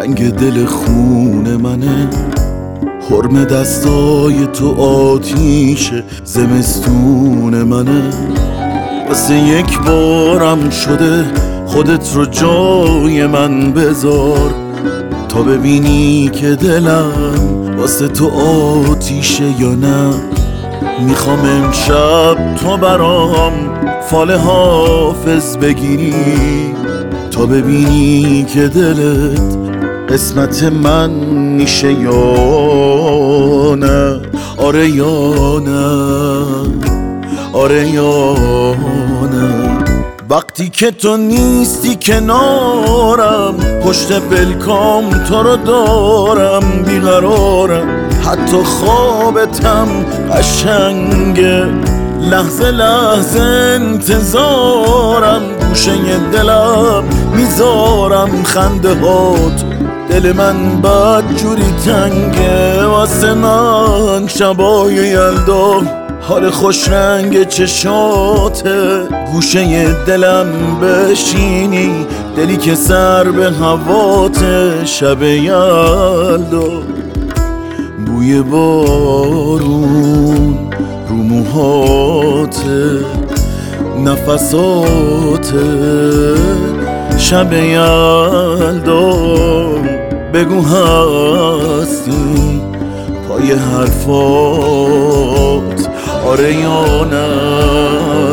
رنگ دل خون منه، حرم دستای تو آتیش زمستون منه. واسه یک بارم شده خودت رو جای من بذار، تا ببینی که دلم واسه تو آتیشه یا نه. میخوام امشب تو برام فال حافظ بگیری، تا ببینی که دلت قسمت من میشه یا نه. آره یا نه، آره یا نه. وقتی که تو نیستی کنارم، پشت پلکام تو رو دارم بیقرارم. حتی خوابتم قشنگه، لحظه لحظه انتظارم. گوشه دلم میذارم خنده هات، دل من بد جوری تنگه واسه من. شبای یلدا حال خوش رنگ چشاته، گوشه دلم بشینی، دلی که سر به هواته. شب یلدا بوی بارون رو موهاته، نفساته. شب یلدا بگو هستی پای حرفات، آره یا نه.